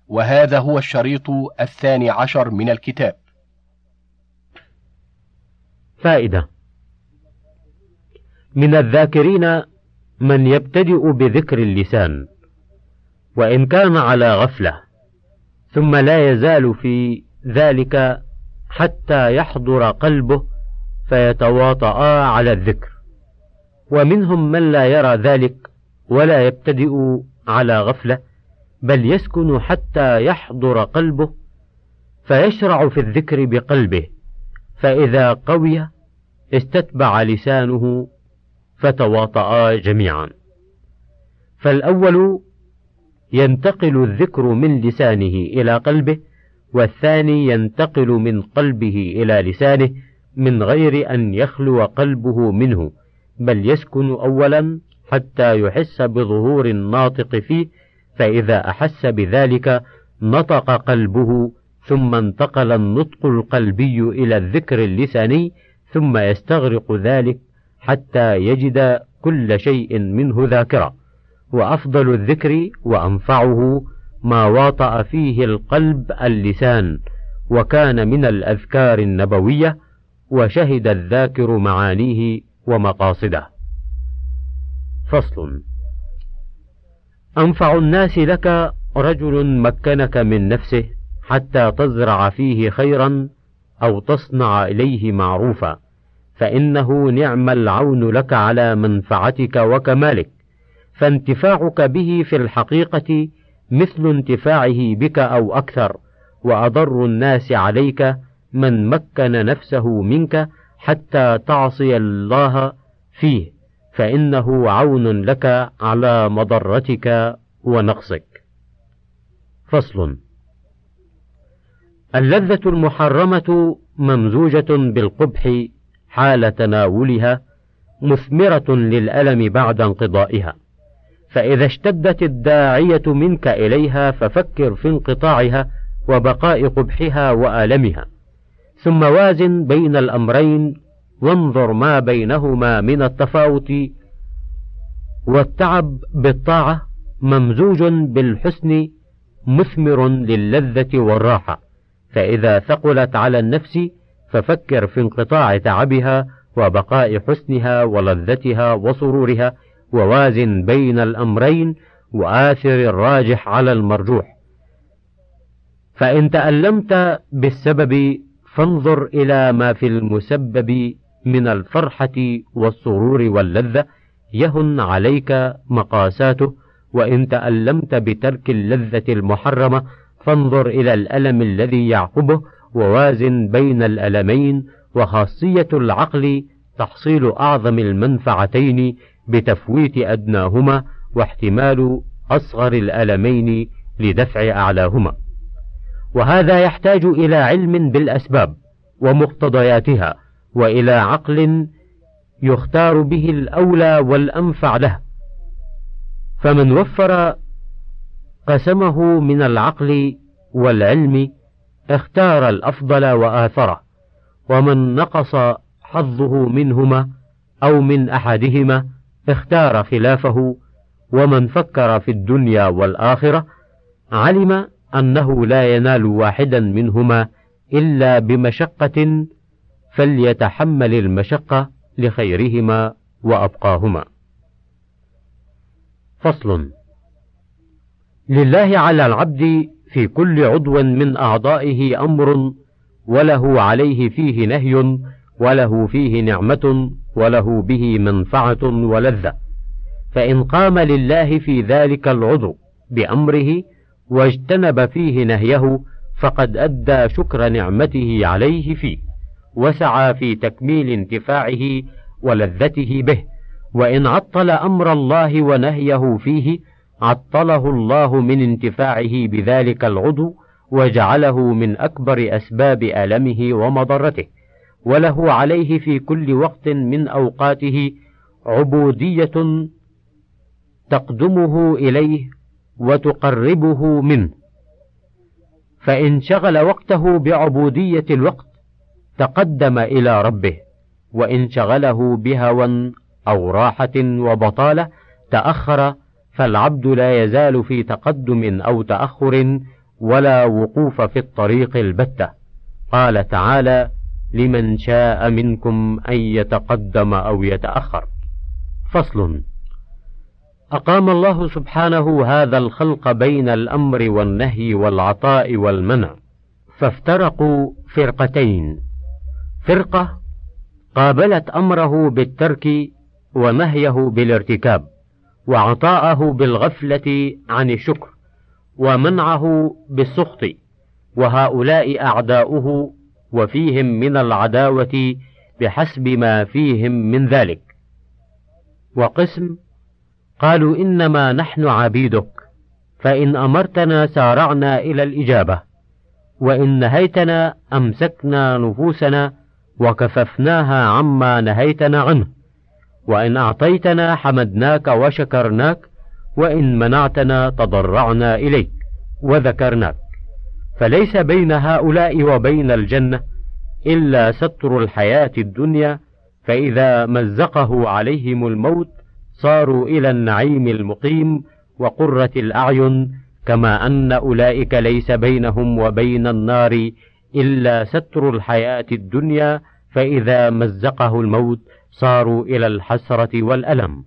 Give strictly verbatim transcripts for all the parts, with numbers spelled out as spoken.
وهذا هو الشريط الثاني عشر من الكتاب. فائدة: من الذاكرين من يبتدئ بذكر اللسان وإن كان على غفلة، ثم لا يزال في ذلك حتى يحضر قلبه فيتواطأ على الذكر، ومنهم من لا يرى ذلك ولا يبتدئ على غفلة، بل يسكن حتى يحضر قلبه فيشرع في الذكر بقلبه، فإذا قوي استتبع لسانه فتواطأ جميعا. فالأول ينتقل الذكر من لسانه إلى قلبه، والثاني ينتقل من قلبه إلى لسانه من غير أن يخلو قلبه منه، بل يسكن أولا حتى يحس بظهور الناطق فيه، فإذا أحس بذلك نطق قلبه، ثم انتقل النطق القلبي إلى الذكر اللساني، ثم يستغرق ذلك حتى يجد كل شيء منه ذاكرة. وأفضل الذكر وأنفعه ما واطأ فيه القلب اللسان، وكان من الأذكار النبوية، وشهد الذاكر معانيه ومقاصده. فصل: أنفع الناس لك رجل مكنك من نفسه حتى تزرع فيه خيرا أو تصنع إليه معروفا، فإنه نعم العون لك على منفعتك وكمالك، فانتفاعك به في الحقيقة مثل انتفاعه بك أو أكثر، وأضر الناس عليك من مكن نفسه منك حتى تعصي الله فيه، فإنه عون لك على مضرتك ونقصك. فصل: اللذة المحرمة ممزوجة بالقبح حال تناولها، مثمرة للألم بعد انقضائها، فإذا اشتدت الداعية منك إليها ففكر في انقطاعها وبقاء قبحها وآلمها، ثم وازن بين الأمرين وانظر ما بينهما من التفاوت. والتعب بالطاعة ممزوج بالحسن مثمر للذة والراحة، فإذا ثقلت على النفس ففكر في انقطاع تعبها وبقاء حسنها ولذتها وسرورها، ووازن بين الأمرين وآثر الراجح على المرجوح. فإن تألمت بالسبب فانظر إلى ما في المسبب من الفرحة والسرور واللذة يهن عليك مقاساته، وإن تألمت بترك اللذة المحرمة فانظر إلى الألم الذي يعقبه، ووازن بين الألمين. وخاصية العقل تحصيل أعظم المنفعتين بتفويت أدناهما، واحتمال أصغر الألمين لدفع أعلاهما، وهذا يحتاج إلى علم بالأسباب ومقتضياتها، وإلى عقل يختار به الأولى والأنفع له. فمن وفر قسمه من العقل والعلم اختار الأفضل وآثره، ومن نقص حظه منهما أو من أحدهما اختار خلافه. ومن فكر في الدنيا والآخرة علم أنه لا ينال واحدا منهما إلا بمشقة، فليتحمل المشقة لخيرهما وأبقاهما. فصل: لله على العبد في كل عضو من أعضائه أمر، وله عليه فيه نهي، وله فيه نعمة، وله به منفعة ولذة، فإن قام لله في ذلك العضو بأمره واجتنب فيه نهيه فقد أدى شكر نعمته عليه فيه، وسعى في تكميل انتفاعه ولذته به. وإن عطل أمر الله ونهيه فيه عطله الله من انتفاعه بذلك العضو، وجعله من أكبر أسباب ألمه ومضرته. وله عليه في كل وقت من أوقاته عبودية تقدمه إليه وتقربه منه، فإن شغل وقته بعبودية الوقت تقدم إلى ربه، وإن شغله بهوى أو راحة وبطالة تأخر، فالعبد لا يزال في تقدم أو تأخر، ولا وقوف في الطريق البتة. قال تعالى: لمن شاء منكم أن يتقدم أو يتأخر. فصل. أقام الله سبحانه هذا الخلق بين الأمر والنهي والعطاء والمنع، فافترقوا فرقتين: فرقة قابلت أمره بالترك ونهيه بالارتكاب، وعطاءه بالغفلة عن الشكر، ومنعه بالسخط، وهؤلاء أعداؤه، وفيهم من العداوة بحسب ما فيهم من ذلك. وقسم قالوا: إنما نحن عبيدك، فإن أمرتنا سارعنا إلى الإجابة، وإن نهيتنا أمسكنا نفوسنا وكففناها عما نهيتنا عنه، وإن أعطيتنا حمدناك وشكرناك، وإن منعتنا تضرعنا إليك وذكرناك. فليس بين هؤلاء وبين الجنة إلا ستر الحياة الدنيا، فإذا مزقه عليهم الموت صاروا إلى النعيم المقيم وقرة الأعين، كما أن أولئك ليس بينهم وبين النار إلا ستر الحياة الدنيا، فإذا مزقه الموت صاروا إلى الحسرة والألم.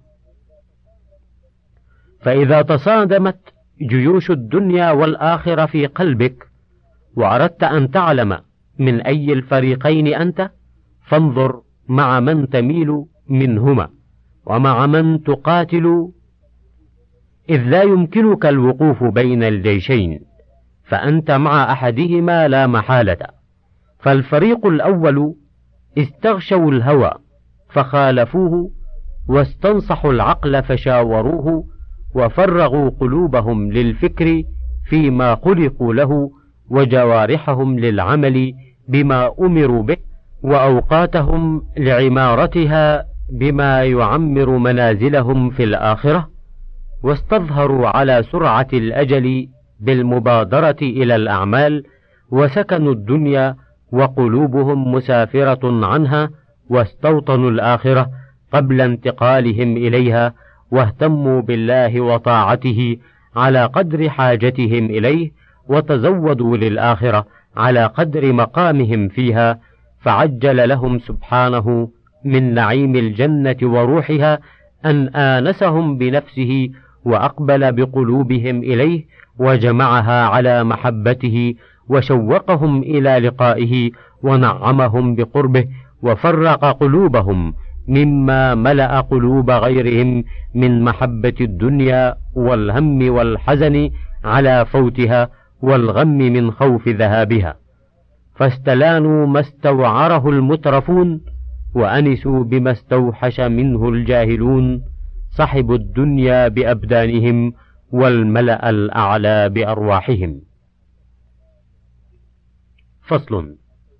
فإذا تصادمت جيوش الدنيا والآخرة في قلبك، وأردت أن تعلم من أي الفريقين أنت، فانظر مع من تميل منهما، ومع من تقاتل، إذ لا يمكنك الوقوف بين الجيشين، فأنت مع أحدهما لا محالة. فالفريق الأول استغشوا الهوى فخالفوه، واستنصحوا العقل فشاوروه، وفرغوا قلوبهم للفكر فيما خلقوا له، وجوارحهم للعمل بما أمروا به، وأوقاتهم لعمارتها بما يعمر منازلهم في الآخرة، واستظهروا على سرعة الأجل بالمبادرة إلى الأعمال، وسكنوا الدنيا وقلوبهم مسافرة عنها، واستوطنوا الآخرة قبل انتقالهم إليها، واهتموا بالله وطاعته على قدر حاجتهم إليه، وتزودوا للآخرة على قدر مقامهم فيها، فعجل لهم سبحانه من نعيم الجنة وروحها أن آنسهم بنفسه، وأقبل بقلوبهم إليه، وجمعها على محبته، وشوقهم إلى لقائه، ونعمهم بقربه، وفرق قلوبهم مما ملأ قلوب غيرهم من محبة الدنيا والهم والحزن على فوتها، والغم من خوف ذهابها، فاستلانوا ما استوعره المترفون، وأنسوا بما استوحش منه الجاهلون، صحبوا الدنيا بأبدانهم والملأ الأعلى بأرواحهم. فصل.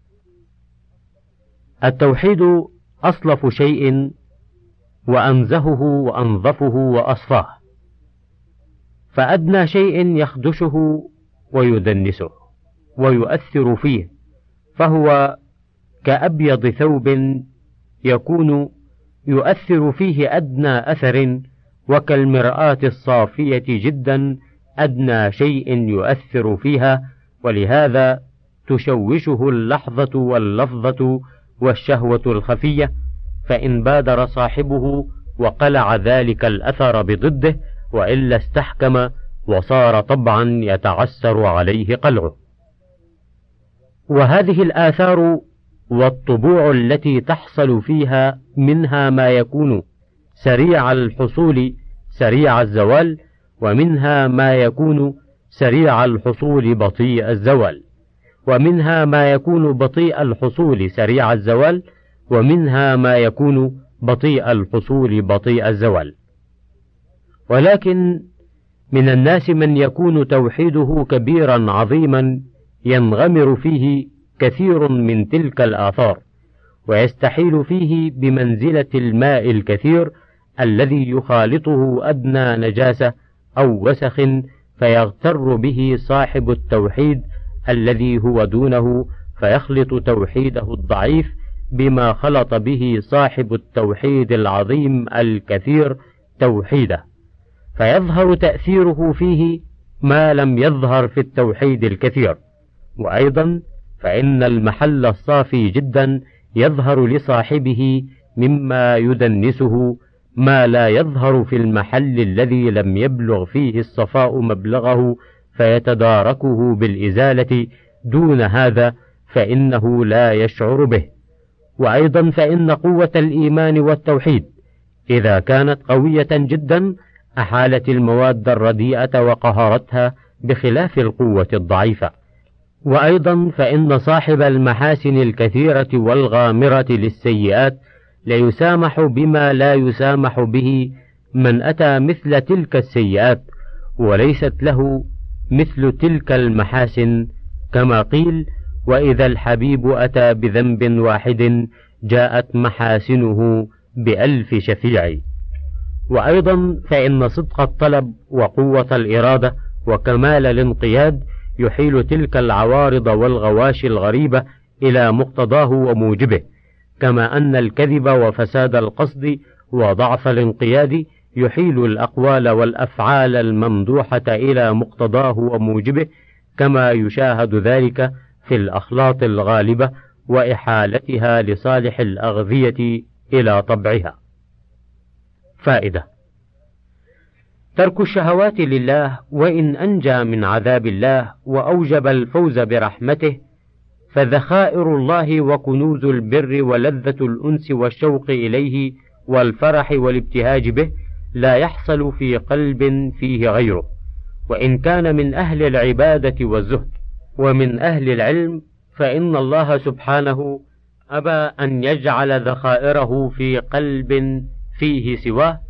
التوحيد أصلف شيء، وأنزهه وأنظفه وأصفاه، فأدنى شيء يخدشه ويدنسه ويؤثر فيه، فهو كأبيض ثوب يكون يؤثر فيه أدنى أثر، وكالمرآة الصافية جدا أدنى شيء يؤثر فيها، ولهذا تشوشه اللحظة واللفظة والشهوة الخفية، فإن بادر صاحبه وقلع ذلك الأثر بضده، وإلا استحكم وصار طبعا يتعسر عليه قلعه. وهذه الآثار والطبوع التي تحصل فيها منها ما يكون سريع الحصول سريع الزوال، ومنها ما يكون سريع الحصول بطيء الزوال، ومنها ما يكون بطيء الحصول سريع الزوال، ومنها ما يكون بطيء الحصول بطيء الزوال. ولكن من الناس من يكون توحيده كبيرا عظيما ينغمر فيه كثير من تلك الآثار، ويستحيل فيه بمنزلة الماء الكثير الذي يخالطه أدنى نجاسة أو وسخ، فيغتر به صاحب التوحيد الذي هو دونه، فيخلط توحيده الضعيف بما خلط به صاحب التوحيد العظيم الكثير توحيده، فيظهر تأثيره فيه ما لم يظهر في التوحيد الكثير. وأيضا فإن المحل الصافي جدا يظهر لصاحبه مما يدنسه ما لا يظهر في المحل الذي لم يبلغ فيه الصفاء مبلغه فيتداركه بالإزالة، دون هذا فإنه لا يشعر به. وأيضا فإن قوة الإيمان والتوحيد إذا كانت قوية جدا أحالت المواد الرديئة وقهرتها بخلاف القوة الضعيفة. وأيضا فإن صاحب المحاسن الكثيرة والغامرة للسيئات ليسامح بما لا يسامح به من أتى مثل تلك السيئات وليست له مثل تلك المحاسن، كما قيل: وإذا الحبيب أتى بذنب واحد جاءت محاسنه بألف شفيع. وأيضا فإن صدق الطلب وقوة الإرادة وكمال الانقياد يحيل تلك العوارض والغواشي الغريبة إلى مقتضاه وموجبه، كما أن الكذب وفساد القصد وضعف الانقياد يحيل الأقوال والأفعال الممدوحة إلى مقتضاه وموجبه، كما يشاهد ذلك في الأخلاط الغالبة وإحالتها لصالح الأغذية إلى طبعها. فائدة: ترك الشهوات لله وإن أنجى من عذاب الله وأوجب الفوز برحمته، فذخائر الله وكنوز البر ولذة الأنس والشوق إليه والفرح والابتهاج به لا يحصل في قلب فيه غيره، وإن كان من أهل العبادة والزهد ومن أهل العلم، فإن الله سبحانه أبى أن يجعل ذخائره في قلب فيه سواه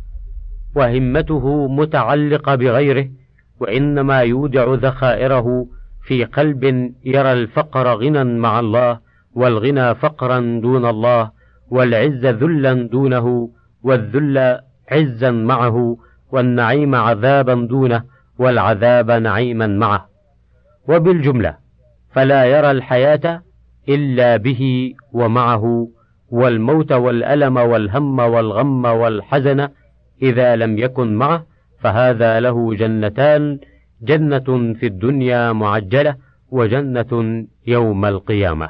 وهمته متعلقة بغيره، وإنما يودع ذخائره في قلب يرى الفقر غنى مع الله، والغنى فقرا دون الله، والعز ذلا دونه، والذل عزا معه، والنعيم عذابا دونه، والعذاب نعيما معه. وبالجملة فلا يرى الحياة إلا به ومعه، والموت والألم والهم والغم والحزن إذا لم يكن معه، فهذا له جنتان: جنة في الدنيا معجلة، وجنة يوم القيامة.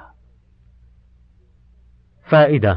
فائدة: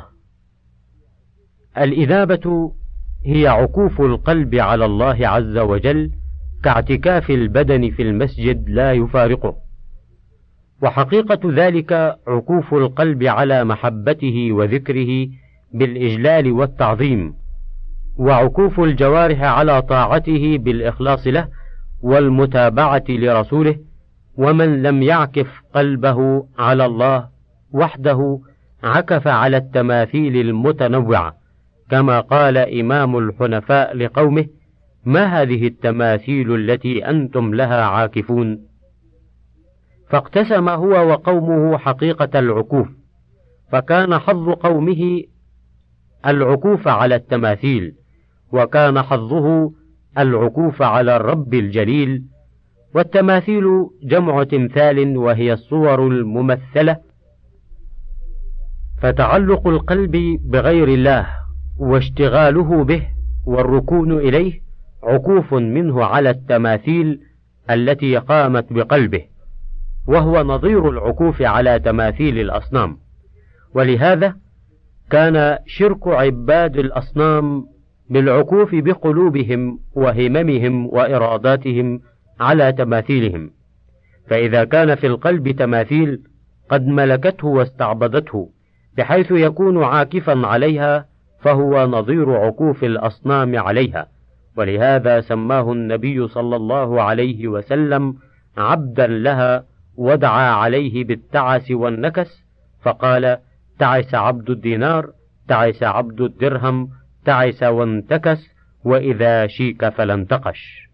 الإذابة هي عكوف القلب على الله عز وجل كاعتكاف البدن في المسجد لا يفارقه، وحقيقة ذلك عكوف القلب على محبته وذكره بالإجلال والتعظيم، وعكوف الجوارح على طاعته بالإخلاص له والمتابعة لرسوله. ومن لم يعكف قلبه على الله وحده عكف على التماثيل المتنوعة، كما قال إمام الحنفاء لقومه: ما هذه التماثيل التي أنتم لها عاكفون؟ فاقتسم هو وقومه حقيقة العكوف، فكان حظ قومه العكوف على التماثيل، وكان حظه العكوف على الرب الجليل. والتماثيل جمع تمثال، وهي الصور الممثلة. فتعلق القلب بغير الله واشتغاله به والركون إليه عكوف منه على التماثيل التي قامت بقلبه، وهو نظير العكوف على تماثيل الأصنام. ولهذا كان شرك عباد الأصنام بالعكوف بقلوبهم وهممهم وإراداتهم على تماثيلهم. فإذا كان في القلب تماثيل قد ملكته واستعبدته بحيث يكون عاكفا عليها، فهو نظير عكوف الأصنام عليها. ولهذا سماه النبي صلى الله عليه وسلم عبدا لها، ودعا عليه بالتعس والنكس، فقال: تعس عبد الدينار، تعس عبد الدرهم، تعس وانتكس، وإذا شيك فلا انتقش.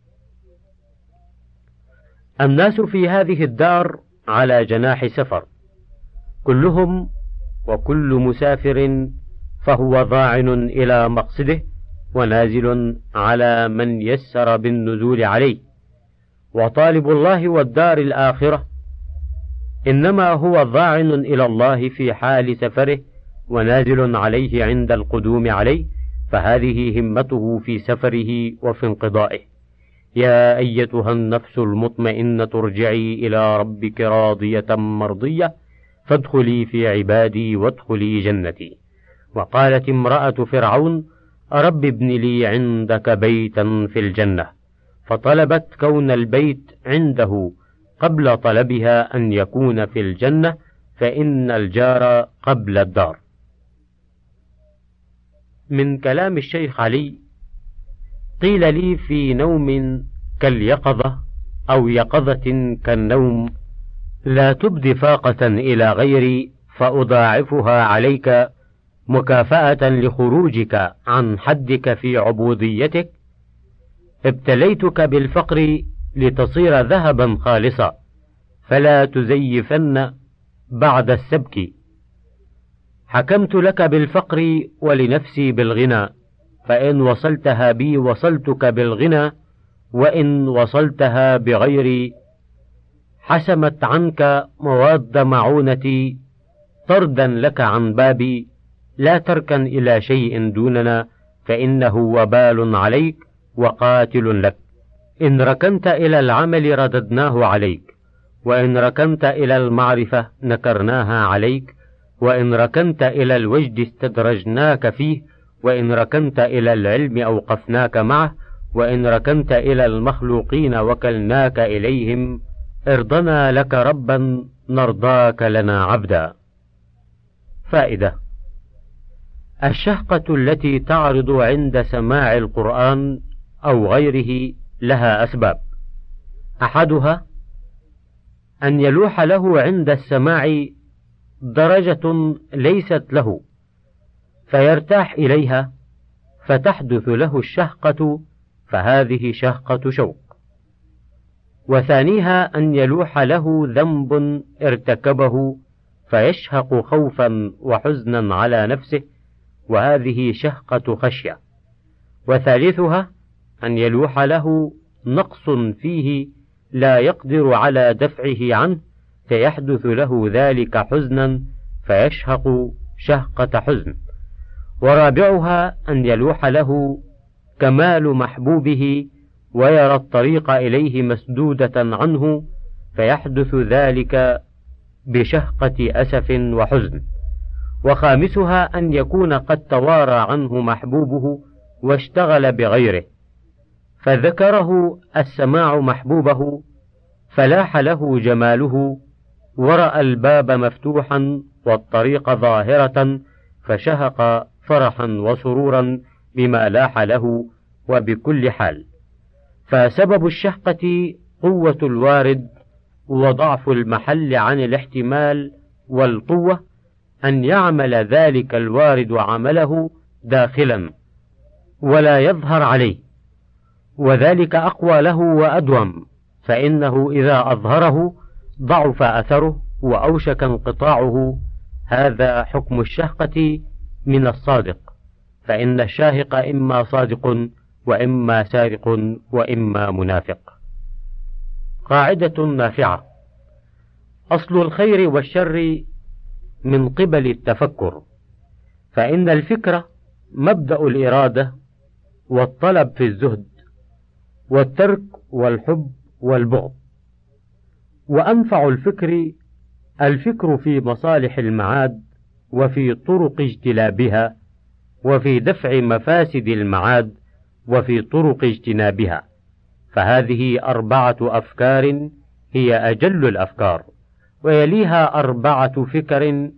الناس في هذه الدار على جناح سفر، كلهم وكل مسافر فهو ضاعن إلى مقصده ونازل على من يسر بالنزول عليه. وطالب الله والدار الآخرة إنما هو ضاعن إلى الله في حال سفره ونازل عليه عند القدوم عليه، فهذه همته في سفره وفي انقضائه. يا أيتها النفس المطمئنة ارجعي إلى ربك راضية مرضية فادخلي في عبادي وادخلي جنتي. وقالت امرأة فرعون رب ابن لي عندك بيتا في الجنة، فطلبت كون البيت عنده قبل طلبها أن يكون في الجنة، فإن الجار قبل الدار. من كلام الشيخ علي: قيل لي في نوم كاليقظة أو يقظة كالنوم لا تبدي فاقة إلى غيري فأضاعفها عليك مكافأة لخروجك عن حدك في عبوديتك. ابتليتك بالفقر لتصير ذهبا خالصا، فلا تزيفن بعد السبك. حكمت لك بالفقر ولنفسي بالغنى، فإن وصلتها بي وصلتك بالغنى، وإن وصلتها بغيري حسمت عنك مواد معونتي طردا لك عن بابي. لا تركن إلى شيء دوننا، فإنه وبال عليك وقاتل لك. إن ركنت إلى العمل رددناه عليك، وإن ركنت إلى المعرفة نكرناها عليك، وإن ركنت إلى الوجد استدرجناك فيه، وإن ركنت إلى العلم أوقفناك معه، وإن ركنت إلى المخلوقين وكلناك إليهم. ارضنا لك ربا نرضاك لنا عبدا. فائدة: الشهقة التي تعرض عند سماع القرآن أو غيره لها أسباب. أحدها أن يلوح له عند السماع درجة ليست له فيرتاح إليها فتحدث له الشهقة، فهذه شهقة شوق. وثانيها أن يلوح له ذنب ارتكبه فيشهق خوفا وحزنا على نفسه، وهذه شهقة خشية. وثالثها أن يلوح له نقص فيه لا يقدر على دفعه عنه فيحدث له ذلك حزنا فيشهق شهقة حزن. ورابعها أن يلوح له كمال محبوبه ويرى الطريق إليه مسدودة عنه فيحدث ذلك بشهقة أسف وحزن. وخامسها أن يكون قد توارى عنه محبوبه واشتغل بغيره، فذكره السماع محبوبه فلاح له جماله، ورأى الباب مفتوحا والطريق ظاهرة فشهق فرحا وسرورا بما لاح له وبكل حال. فسبب الشهقة قوة الوارد وضعف المحل عن الاحتمال، والقوة أن يعمل ذلك الوارد عمله داخلا ولا يظهر عليه، وذلك أقوى له وأدوم، فإنه إذا أظهره ضعف أثره وأوشك انقطاعه. هذا حكم الشهقة من الصادق، فإن الشاهق إما صادق وإما سارق وإما منافق. قاعدة نافعة: أصل الخير والشر من قبل التفكر، فإن الفكرة مبدأ الإرادة والطلب في الزهد والترك والحب والبغض. وأنفع الفكر الفكر في مصالح المعاد وفي طرق اجتلابها، وفي دفع مفاسد المعاد وفي طرق اجتنابها. فهذه أربعة أفكار هي أجل الأفكار، ويليها أربعة فكر: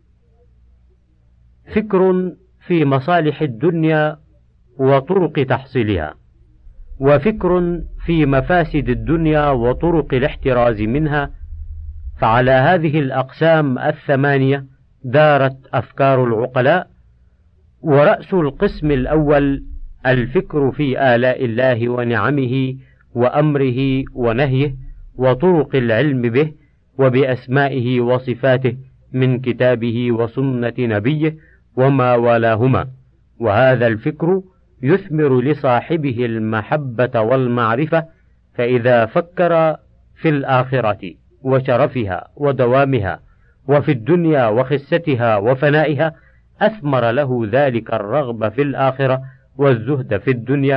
فكر في مصالح الدنيا وطرق تحصيلها، وفكر في مفاسد الدنيا وطرق الاحتراز منها. فعلى هذه الأقسام الثمانية دارت أفكار العقلاء. ورأس القسم الأول الفكر في آلاء الله ونعمه وأمره ونهيه وطرق العلم به وبأسمائه وصفاته من كتابه وسنة نبيه وما والاهما. وهذا الفكر يثمر لصاحبه المحبة والمعرفة، فإذا فكر في الآخرة وشرفها ودوامها وفي الدنيا وخستها وفنائها أثمر له ذلك الرغبة في الآخرة والزهد في الدنيا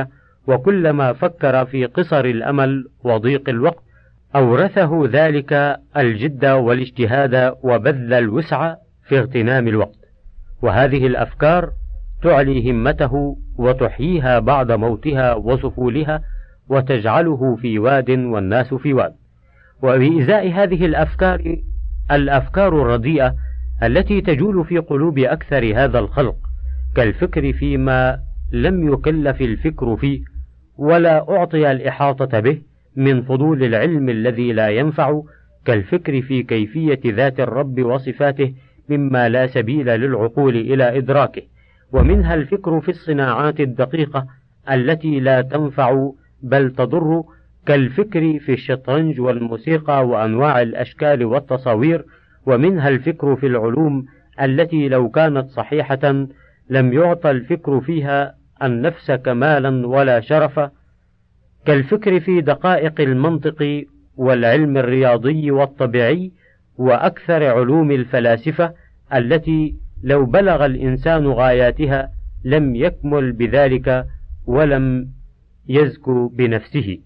وكلما فكر في قصر الأمل وضيق الوقت أورثه ذلك الجد والاجتهاد وبذل الوسع في اغتنام الوقت. وهذه الأفكار تعلي همته وتحييها بعد موتها وسفولها، وتجعله في واد والناس في واد. وبإزاء هذه الأفكار الأفكار الرديئة التي تجول في قلوب أكثر هذا الخلق، كالفكر فيما لم يكلف الفكر فيه ولا أعطي الإحاطة به من فضول العلم الذي لا ينفع، كالفكر في كيفية ذات الرب وصفاته مما لا سبيل للعقول إلى إدراكه. ومنها الفكر في الصناعات الدقيقة التي لا تنفع بل تضر، كالفكر في الشطرنج والموسيقى وأنواع الأشكال والتصاوير. ومنها الفكر في العلوم التي لو كانت صحيحة لم يعطى الفكر فيها النفس كمالا ولا شرفا، كالفكر في دقائق المنطق والعلم الرياضي والطبيعي وأكثر علوم الفلاسفة التي لو بلغ الإنسان غاياتها لم يكمل بذلك ولم يزكو بنفسه.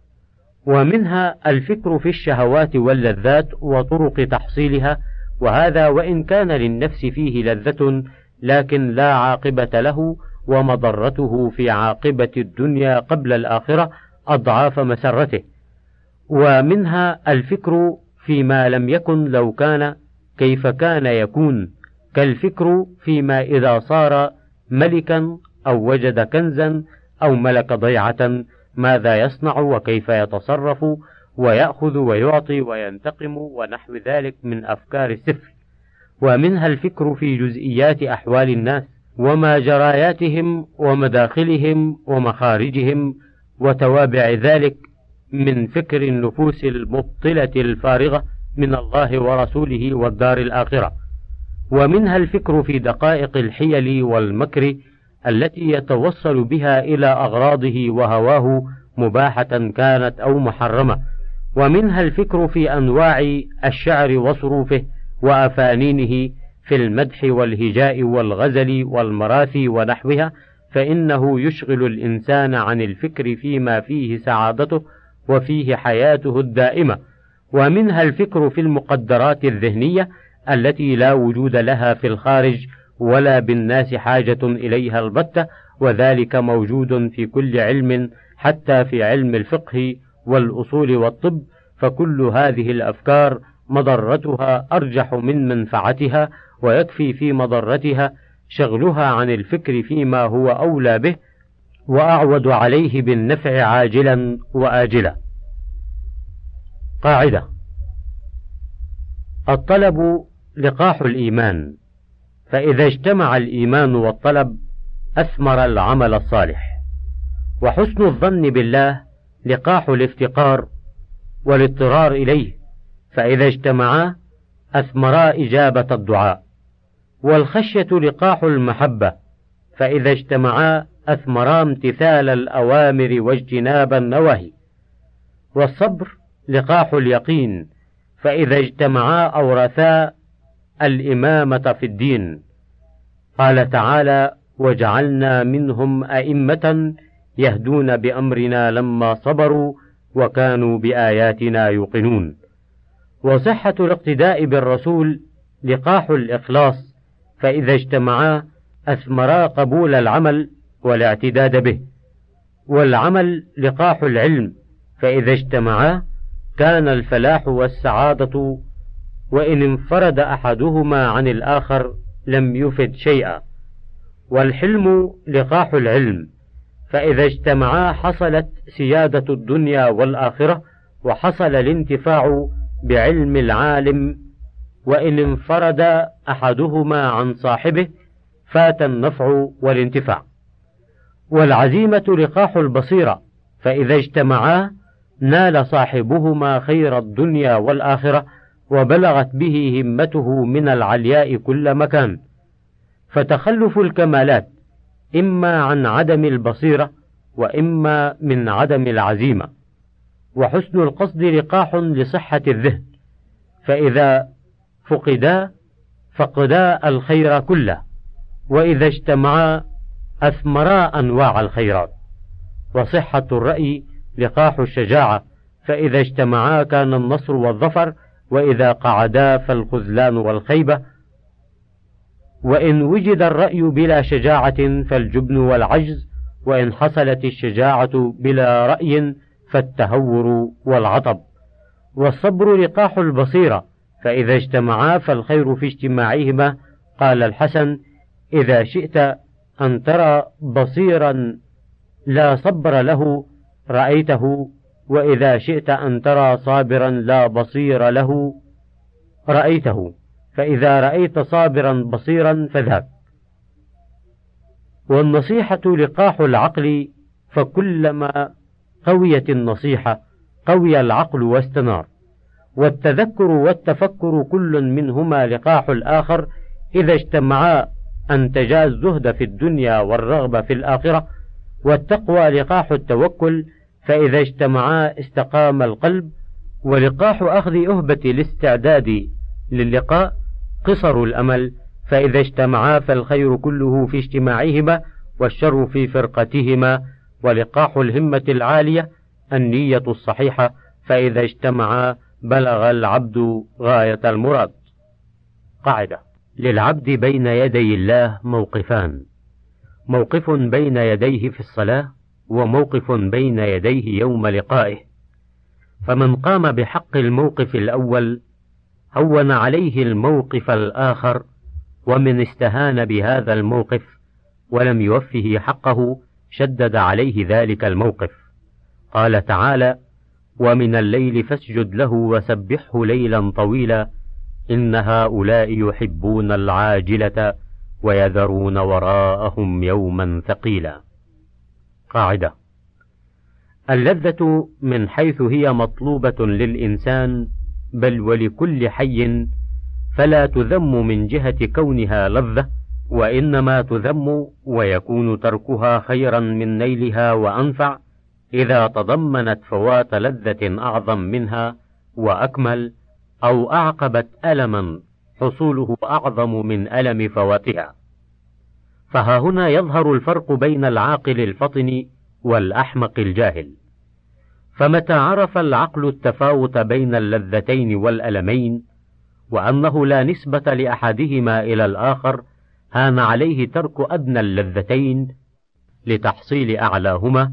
ومنها الفكر في الشهوات واللذات وطرق تحصيلها، وهذا وإن كان للنفس فيه لذة لكن لا عاقبة له، ومضرته في عاقبة الدنيا قبل الآخرة أضعاف مسرته. ومنها الفكر فيما لم يكن لو كان كيف كان يكون، كالفكر فيما إذا صار ملكا أو وجد كنزا أو ملك ضيعة ماذا يصنع وكيف يتصرف ويأخذ ويعطي وينتقم ونحو ذلك من أفكار السفل. ومنها الفكر في جزئيات أحوال الناس وما جراياتهم ومداخلهم ومخارجهم وتوابع ذلك من فكر النفوس المبطلة الفارغة من الله ورسوله والدار الآخرة. ومنها الفكر في دقائق الحيل والمكر التي يتوصل بها إلى أغراضه وهواه مباحة كانت أو محرمة. ومنها الفكر في أنواع الشعر وصروفه وأفانينه في المدح والهجاء والغزل والمراثي ونحوها، فإنه يشغل الإنسان عن الفكر فيما فيه سعادته وفيه حياته الدائمة. ومنها الفكر في المقدرات الذهنية التي لا وجود لها في الخارج ولا بالناس حاجة إليها البتة، وذلك موجود في كل علم حتى في علم الفقه والأصول والطب. فكل هذه الأفكار مضرتها أرجح من منفعتها، ويكفي في مضرتها شغلها عن الفكر فيما هو أولى به وأعود عليه بالنفع عاجلا وآجلا. قاعدة: الطلب لقاح الإيمان، فإذا اجتمع الإيمان والطلب أثمر العمل الصالح. وحسن الظن بالله لقاح الافتقار والاضطرار إليه، فإذا اجتمعا أثمرا إجابة الدعاء. والخشية لقاح المحبة، فإذا اجتمعا أثمرا امتثال الأوامر واجتناب النواهي. والصبر لقاح اليقين، فإذا اجتمعا أورثا الإمامة في الدين. قال تعالى: وجعلنا منهم أئمة يهدون بأمرنا لما صبروا وكانوا بآياتنا يوقنون. وصحة الاقتداء بالرسول لقاح الإخلاص، فإذا اجتمعا أثمرا قبول العمل والاعتداد به. والعمل لقاح العلم، فإذا اجتمعا كان الفلاح والسعادة، وإن انفرد أحدهما عن الآخر لم يفد شيئا. والحلم لقاح العلم، فإذا اجتمعا حصلت سيادة الدنيا والآخرة، وحصل الانتفاع بعلم العالم، وإن انفرد أحدهما عن صاحبه فات النفع والانتفاع. والعزيمة لقاح البصيرة، فإذا اجتمعا نال صاحبهما خير الدنيا والآخرة، وبلغت به همته من العلياء كل مكان. فتخلف الكمالات إما عن عدم البصيرة وإما من عدم العزيمة. وحسن القصد لقاح لصحة الذهن، فإذا فقدا فقدا الخير كله، وإذا اجتمعا أثمرا أنواع الخيرات. وصحة الرأي لقاح الشجاعة، فإذا اجتمعا كان النصر والظفر، وإذا قعدا فالخذلان والخيبة. وإن وجد الرأي بلا شجاعة فالجبن والعجز، وإن حصلت الشجاعة بلا رأي فالتهور والعطب. والصبر لقاح البصيرة، فإذا اجتمعا فالخير في اجتماعهما. قال الحسن: إذا شئت أن ترى بصيرا لا صبر له رأيته، وإذا شئت أن ترى صابرا لا بصير له رأيته، فإذا رأيت صابرا بصيرا فذاك. والنصيحة لقاح العقل، فكلما قويت النصيحة قوي العقل واستنار. والتذكر والتفكر كل منهما لقاح الآخر، إذا اجتمعا أنتجا الزهد في الدنيا والرغبة في الآخرة. والتقوى لقاح التوكل، فإذا اجتمعا استقام القلب. ولقاح أخذ أهبة الاستعداد للقاء قصر الأمل، فإذا اجتمعا فالخير كله في اجتماعهما والشر في فرقتهما. ولقاح الهمة العالية النية الصحيحة، فإذا اجتمعا بلغ العبد غاية المراد. قاعدة: للعبد بين يدي الله موقفان: موقف بين يديه في الصلاة، وموقف بين يديه يوم لقائه. فمن قام بحق الموقف الأول هون عليه الموقف الآخر، ومن استهان بهذا الموقف ولم يوفه حقه شدد عليه ذلك الموقف. قال تعالى: ومن الليل فاسجد له وسبحه ليلا طويلا إن هؤلاء يحبون العاجلة ويذرون وراءهم يوما ثقيلا. قاعدة: اللذة من حيث هي مطلوبة للإنسان بل ولكل حي، فلا تذم من جهة كونها لذة، وإنما تذم ويكون تركها خيرا من نيلها وأنفع، إذا تضمنت فوات لذة أعظم منها وأكمل، أو أعقبت ألما حصوله أعظم من ألم فواتها. فها هنا يظهر الفرق بين العاقل الفطن والأحمق الجاهل. فمتى عرف العقل التفاوت بين اللذتين والألمين، وأنه لا نسبة لأحدهما إلى الآخر، هان عليه ترك أدنى اللذتين لتحصيل أعلاهما،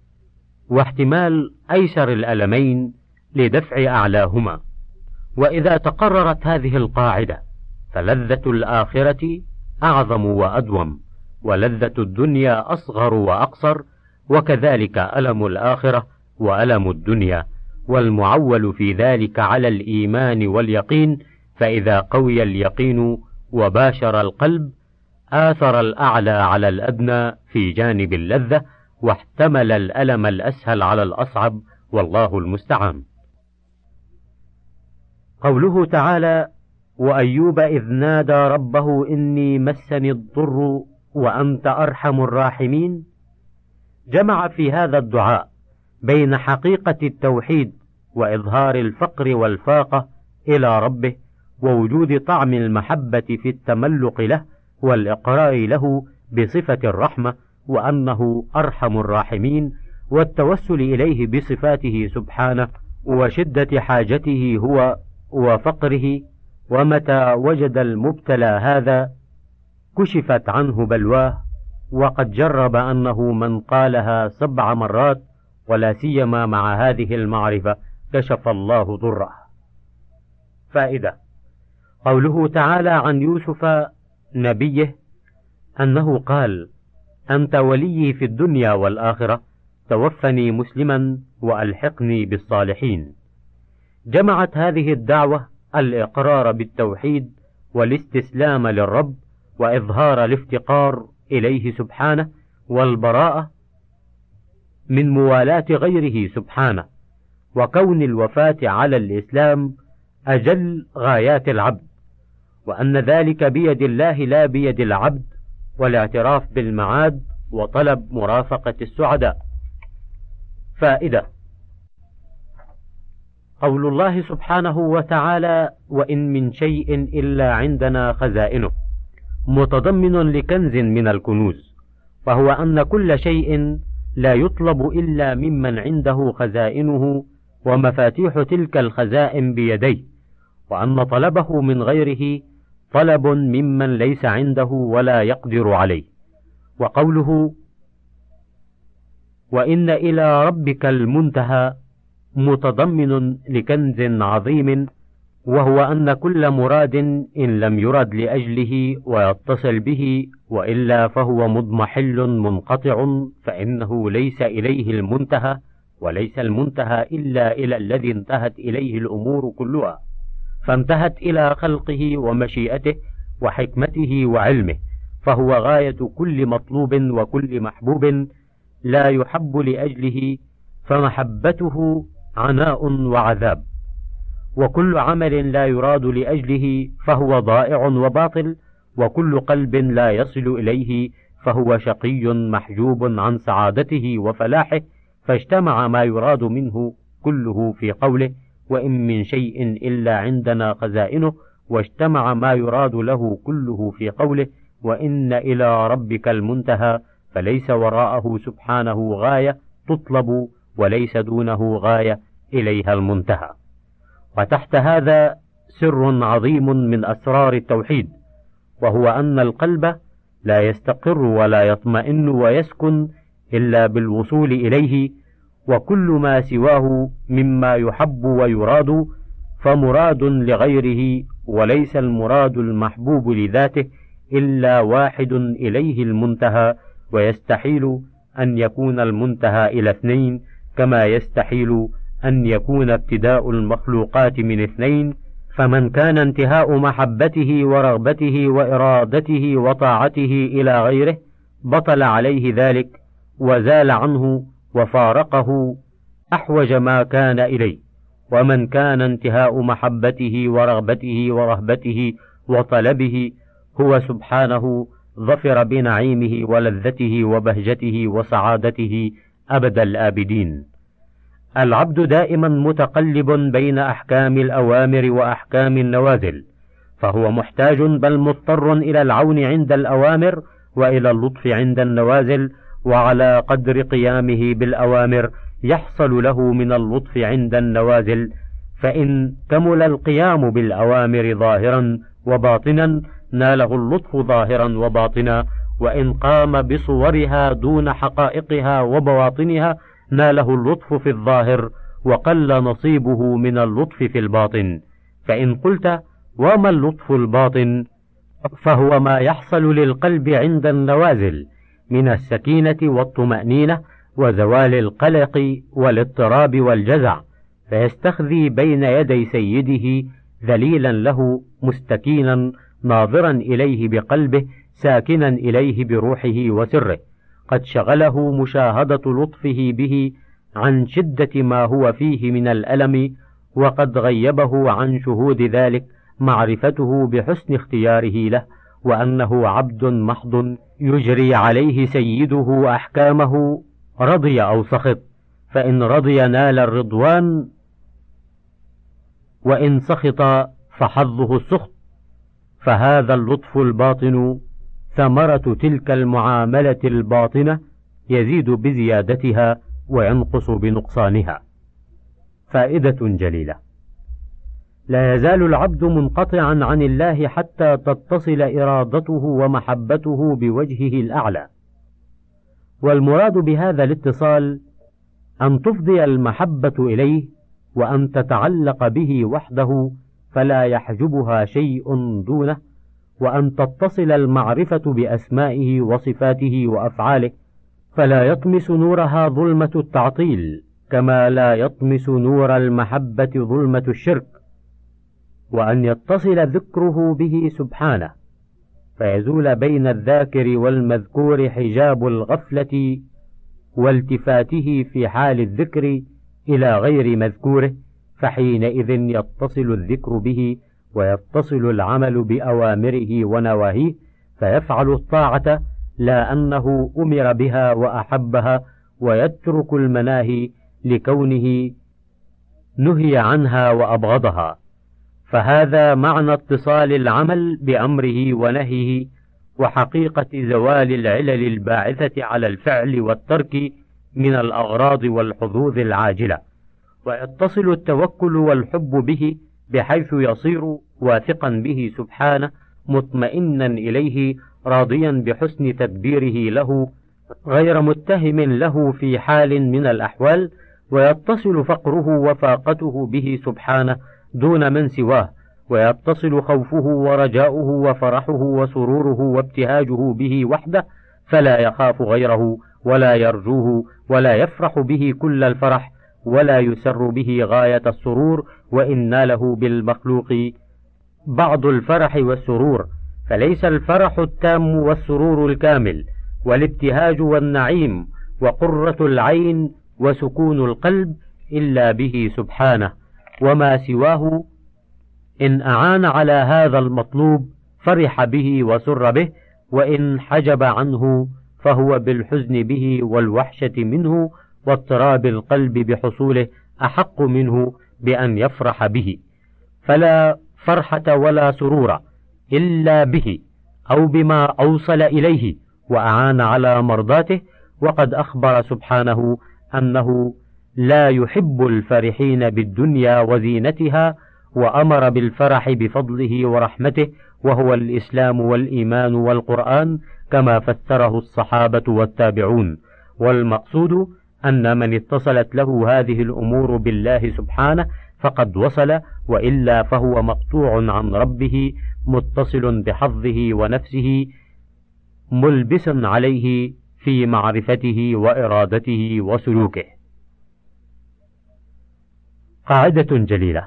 واحتمال أيسر الألمين لدفع أعلاهما. وإذا تقررت هذه القاعدة فلذة الآخرة أعظم وأدوم، ولذة الدنيا أصغر وأقصر، وكذلك ألم الآخرة وألم الدنيا، والمعول في ذلك على الإيمان واليقين. فإذا قوي اليقين وباشر القلب آثر الأعلى على الأدنى في جانب اللذة، واحتمل الألم الأسهل على الأصعب، والله المستعان. قوله تعالى: وأيوب إذ نادى ربه إني مسني الضر وأنت أرحم الراحمين، جمع في هذا الدعاء بين حقيقة التوحيد وإظهار الفقر والفاقة إلى ربه، ووجود طعم المحبة في التملق له والإقرار له بصفة الرحمة وأنه أرحم الراحمين، والتوسل إليه بصفاته سبحانه، وشدة حاجته هو وفقره. ومتى وجد المبتلى هذا كشفت عنه بلواه، وقد جرب أنه من قالها سبع مرات ولا سيما مع هذه المعرفة كشف الله ضره. فائدة: قوله تعالى عن يوسف نبيه أنه قال: أنت ولي في الدنيا والآخرة، توفني مسلما وألحقني بالصالحين. جمعت هذه الدعوة الإقرار بالتوحيد والاستسلام للرب، وإظهار الافتقار إليه سبحانه، والبراءة من موالاة غيره سبحانه، وكون الوفاة على الإسلام أجل غايات العبد، وأن ذلك بيد الله لا بيد العبد، والاعتراف بالمعاد وطلب مرافقة السعداء. فائدة: قول الله سبحانه وتعالى: وإن من شيء إلا عندنا خزائنه، متضمن لكنز من الكنوز، وهو أن كل شيء لا يطلب إلا ممن عنده خزائنه ومفاتيح تلك الخزائن بيديه، وأن طلبه من غيره طلب ممن ليس عنده ولا يقدر عليه. وقوله وإن إلى ربك المنتهى متضمن لكنز عظيم، وهو أن كل مراد إن لم يرد لأجله ويتصل به وإلا فهو مضمحل منقطع، فإنه ليس إليه المنتهى، وليس المنتهى إلا إلى الذي انتهت إليه الأمور كلها، فانتهت إلى خلقه ومشيئته وحكمته وعلمه، فهو غاية كل مطلوب وكل محبوب لا يحب لأجله، فمحبته عناء وعذاب. وكل عمل لا يراد لأجله فهو ضائع وباطل، وكل قلب لا يصل إليه فهو شقي محجوب عن سعادته وفلاحه. فاجتمع ما يراد منه كله في قوله وإن من شيء إلا عندنا خزائنه، واجتمع ما يراد له كله في قوله وإن إلى ربك المنتهى، فليس وراءه سبحانه غاية تطلب وليس دونه غاية إليها المنتهى. وتحت هذا سر عظيم من أسرار التوحيد، وهو أن القلب لا يستقر ولا يطمئن ويسكن إلا بالوصول إليه، وكل ما سواه مما يحب ويراد فمراد لغيره، وليس المراد المحبوب لذاته إلا واحد إليه المنتهى، ويستحيل أن يكون المنتهى إلى اثنين، كما يستحيل أن يكون ابتداء المخلوقات من اثنين. فمن كان انتهاء محبته ورغبته وإرادته وطاعته إلى غيره بطل عليه ذلك وزال عنه وفارقه أحوج ما كان إليه. ومن كان انتهاء محبته ورغبته ورهبته وطلبه هو سبحانه ظفر بنعيمه ولذته وبهجته وسعادته أبد الآبدين. العبد دائما متقلب بين أحكام الأوامر وأحكام النوازل، فهو محتاج بل مضطر إلى العون عند الأوامر وإلى اللطف عند النوازل، وعلى قدر قيامه بالأوامر يحصل له من اللطف عند النوازل. فإن كمل القيام بالأوامر ظاهرا وباطنا ناله اللطف ظاهرا وباطنا، وإن قام بصورها دون حقائقها وبواطنها ناله اللطف في الظاهر وقل نصيبه من اللطف في الباطن. فإن قلت وما اللطف الباطن، فهو ما يحصل للقلب عند النوازل من السكينة والطمأنينة وزوال القلق والاضطراب والجزع، فيستخذي بين يدي سيده ذليلا له مستكينا ناظرا إليه بقلبه ساكنا إليه بروحه وسره، قد شغله مشاهدة لطفه به عن شدة ما هو فيه من الألم، وقد غيبه عن شهود ذلك معرفته بحسن اختياره له، وأنه عبد محض يجري عليه سيده أحكامه رضي أو سخط، فإن رضي نال الرضوان، وإن سخط فحظه السخط. فهذا اللطف الباطن ثمرة تلك المعاملة الباطنة، يزيد بزيادتها وينقص بنقصانها. فائدة جليلة: لا يزال العبد منقطعا عن الله حتى تتصل إرادته ومحبته بوجهه الأعلى، والمراد بهذا الاتصال أن تفضي المحبة إليه وأن تتعلق به وحده فلا يحجبها شيء دونه، وأن تتصل المعرفة بأسمائه وصفاته وأفعاله فلا يطمس نورها ظلمة التعطيل، كما لا يطمس نور المحبة ظلمة الشرك، وأن يتصل ذكره به سبحانه فيزول بين الذاكر والمذكور حجاب الغفلة والتفاته في حال الذكر إلى غير مذكوره، فحينئذ يتصل الذكر به ويتصل العمل بأوامره ونواهيه، فيفعل الطاعة لا أنه أمر بها وأحبها، ويترك المناهي لكونه نهي عنها وأبغضها. فهذا معنى اتصال العمل بأمره ونهيه، وحقيقة زوال العلل الباعثة على الفعل والترك من الأغراض والحظوظ العاجلة، ويتصل التوكل والحب به بحيث يصير واثقا به سبحانه مطمئنا إليه راضيا بحسن تدبيره له غير متهم له في حال من الأحوال، ويتصل فقره وفاقته به سبحانه دون من سواه، ويتصل خوفه ورجاؤه وفرحه وسروره وابتهاجه به وحده، فلا يخاف غيره ولا يرجوه ولا يفرح به كل الفرح ولا يسر به غاية السرور، وإن له بالمخلوق بعض الفرح والسرور، فليس الفرح التام والسرور الكامل والابتهاج والنعيم وقرة العين وسكون القلب إلا به سبحانه، وما سواه إن أعان على هذا المطلوب فرح به وسر به، وإن حجب عنه فهو بالحزن به والوحشة منه واضطراب القلب بحصوله أحق منه بأن يفرح به، فلا فرحة ولا سرور إلا به أو بما أوصل إليه وأعان على مرضاته. وقد أخبر سبحانه أنه لا يحب الفرحين بالدنيا وزينتها، وأمر بالفرح بفضله ورحمته، وهو الإسلام والإيمان والقرآن كما فسره الصحابة والتابعون. والمقصود أن من اتصلت له هذه الأمور بالله سبحانه فقد وصل، وإلا فهو مقطوع عن ربه متصل بحظه ونفسه ملبس عليه في معرفته وإرادته وسلوكه. قاعدة جليلة: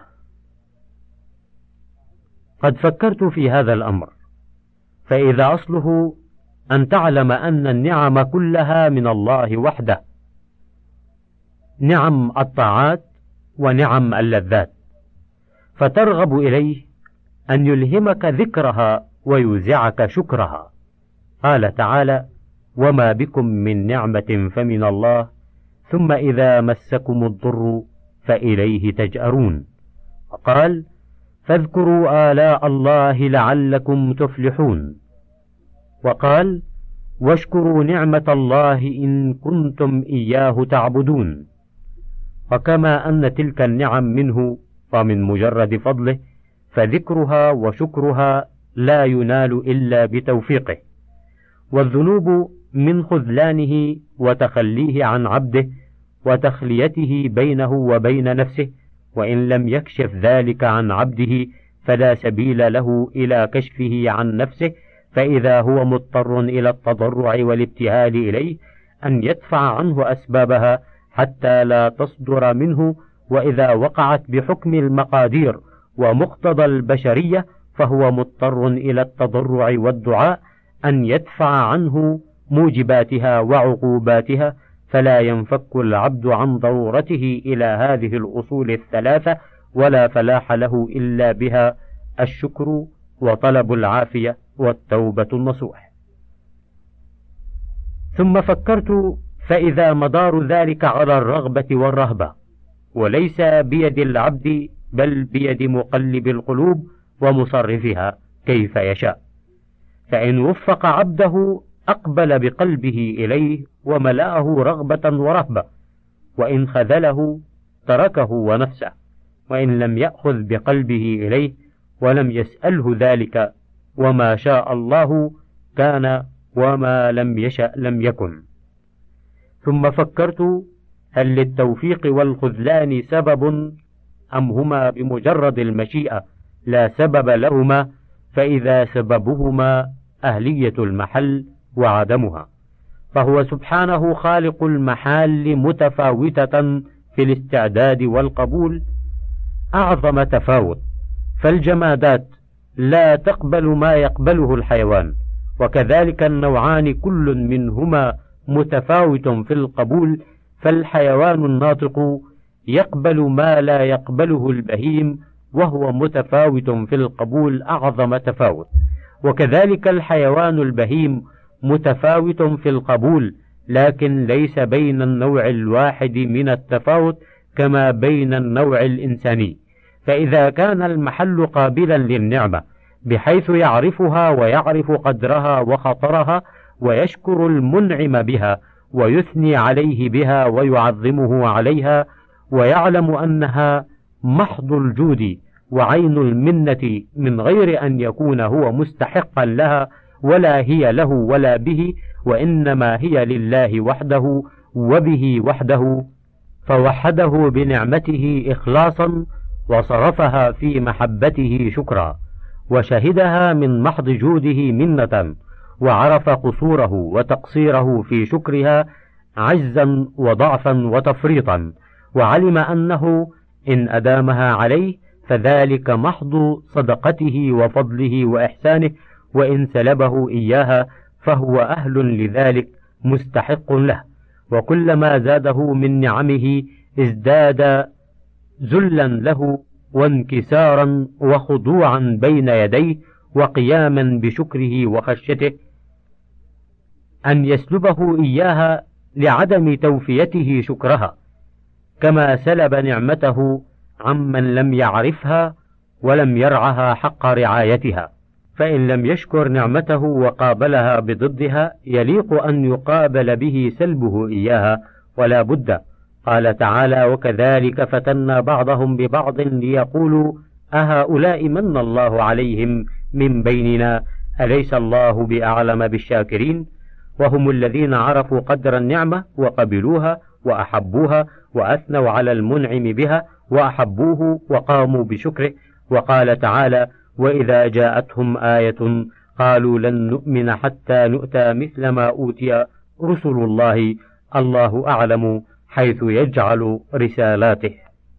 قد فكرت في هذا الأمر، فإذا أصله أن تعلم أن النعم كلها من الله وحده، نعم الطاعات ونعم اللذات، فترغب إليه أن يلهمك ذكرها ويوزعك شكرها. قال تعالى: وما بكم من نعمة فمن الله ثم إذا مسكم الضر فإليه تجأرون. وقال: فاذكروا آلاء الله لعلكم تفلحون. وقال: واشكروا نعمة الله إن كنتم إياه تعبدون. وكما أن تلك النعم منه ومن مجرد فضله، فذكرها وشكرها لا ينال إلا بتوفيقه، والذنوب من خذلانه وتخليه عن عبده وتخليته بينه وبين نفسه، وإن لم يكشف ذلك عن عبده فلا سبيل له إلى كشفه عن نفسه، فإذا هو مضطر إلى التضرع والابتهال إليه أن يدفع عنه أسبابها حتى لا تصدر منه، وإذا وقعت بحكم المقادير ومقتضى البشرية فهو مضطر إلى التضرع والدعاء أن يدفع عنه موجباتها وعقوباتها، فلا ينفك العبد عن ضرورته إلى هذه الأصول الثلاثة، ولا فلاح له إلا بها: الشكر وطلب العافية والتوبة النصوح. ثم فكرت، فإذا مدار ذلك على الرغبة والرهبة، وليس بيد العبد بل بيد مقلب القلوب ومصرفها كيف يشاء، فإن وفق عبده أقبل بقلبه إليه وملأه رغبة ورهبة، وإن خذله تركه ونفسه، وإن لم يأخذ بقلبه إليه ولم يسأله ذلك، وما شاء الله كان وما لم يشأ لم يكن. ثم فكرت، هل للتوفيق والخذلان سبب أم هما بمجرد المشيئة لا سبب لهما؟ فإذا سببهما أهلية المحل وعدمها، فهو سبحانه خالق المحال متفاوتة في الاستعداد والقبول أعظم تفاوت، فالجمادات لا تقبل ما يقبله الحيوان، وكذلك النوعان كل منهما متفاوت في القبول، فالحيوان الناطق يقبل ما لا يقبله البهيم وهو متفاوت في القبول أعظم تفاوت، وكذلك الحيوان البهيم متفاوت في القبول، لكن ليس بين النوع الواحد من التفاوت كما بين النوع الإنساني. فإذا كان المحل قابلا للنعمة بحيث يعرفها ويعرف قدرها وخطرها ويشكر المنعم بها ويثني عليه بها ويعظمه عليها، ويعلم أنها محض الجود وعين المنة من غير أن يكون هو مستحقا لها ولا هي له ولا به، وإنما هي لله وحده وبه وحده، فوحده بنعمته إخلاصا وصرفها في محبته شكرا، وشهدها من محض جوده منة، وعرف قصوره وتقصيره في شكرها عجزا وضعفا وتفريطا، وعلم أنه إن أدامها عليه فذلك محض صدقته وفضله وإحسانه، وإن سلبه إياها فهو أهل لذلك مستحق له، وكلما زاده من نعمه ازداد ذلا له وانكسارا وخضوعا بين يديه وقياما بشكره وخشيته. أن يسلبه إياها لعدم توفيته شكرها، كما سلب نعمته عمن لم يعرفها ولم يرعها حق رعايتها، فإن لم يشكر نعمته وقابلها بضدها يليق أن يقابل به سلبه إياها ولا بد. قال تعالى: وكذلك فتنا بعضهم ببعض ليقولوا أهؤلاء من الله عليهم من بيننا أليس الله بأعلم بالشاكرين. وهم الذين عرفوا قدر النعمة وقبلوها وأحبوها وأثنوا على المنعم بها وأحبوه وقاموا بشكره. وقال تعالى: وإذا جاءتهم آية قالوا لن نؤمن حتى نؤتى مثل ما أوتي رسل الله الله أعلم حيث يجعل رسالاته.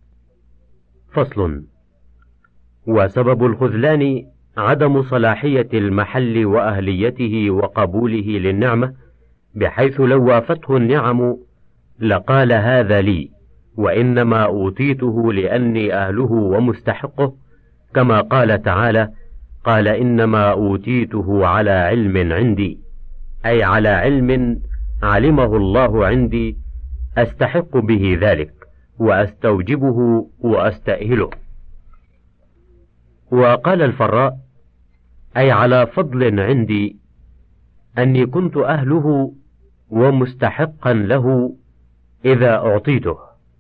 فصل. وسبب الخذلان عدم صلاحية المحل وأهليته وقبوله للنعمة، بحيث لو وافته النعم لقال هذا لي، وإنما أوتيته لأني أهله ومستحقه، كما قال تعالى: قال إنما أوتيته على علم عندي، أي على علم علمه الله عندي أستحق به ذلك وأستوجبه وأستأهله. وقال الفراء: أي على فضل عندي أني كنت أهله ومستحقا له إذا أعطيته.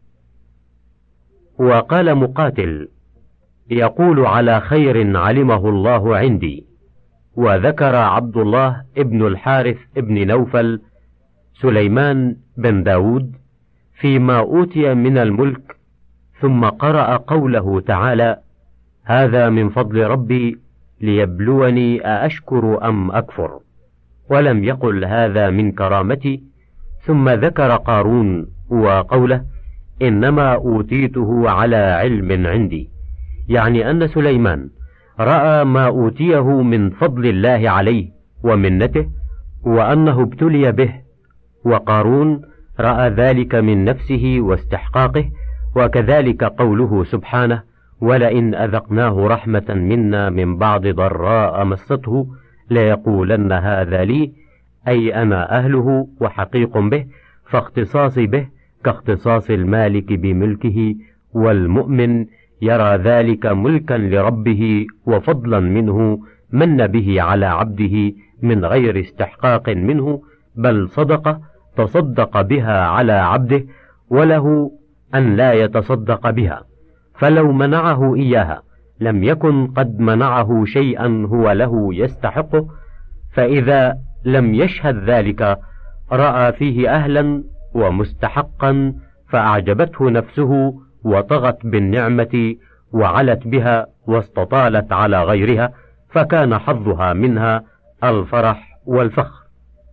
وقال مقاتل: يقول على خير علمه الله عندي. وذكر عبد الله ابن الحارث ابن نوفل سليمان بن داود فيما أوتي من الملك، ثم قرأ قوله تعالى: هذا من فضل ربي ليبلوني أأشكر أم أكفر، ولم يقل هذا من كرامتي. ثم ذكر قارون وقوله: إنما أوتيته على علم عندي، يعني أن سليمان رأى ما أوتيه من فضل الله عليه ومنته وأنه ابتلي به، وقارون رأى ذلك من نفسه واستحقاقه. وكذلك قوله سبحانه: ولئن أذقناه رحمة منا من بعد ضراء مسته ليقولن هذا لي، أي أنا أهله وحقيق به، فاختصاصي به كاختصاص المالك بملكه، والمؤمن يرى ذلك ملكا لربه وفضلا منه من به على عبده من غير استحقاق منه، بل صدقة تصدق بها على عبده، وله أن لا يتصدق بها، فلو منعه إياها لم يكن قد منعه شيئا هو له يستحقه. فإذا لم يشهد ذلك رأى فيه أهلا ومستحقا، فأعجبته نفسه وطغت بالنعمة وعلت بها واستطالت على غيرها، فكان حظها منها الفرح والفخر.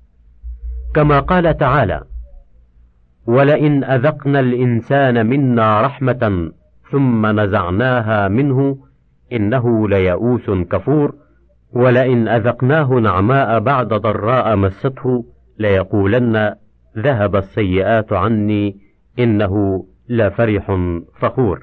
كما قال تعالى: ولئن أذقنا الإنسان منا رحمة ثم نزعناها منه إنه ليئوس كفور، ولئن أذقناه نعماء بعد ضراء مسته ليقولن ذهب السيئات عني إنه لفرح فخور.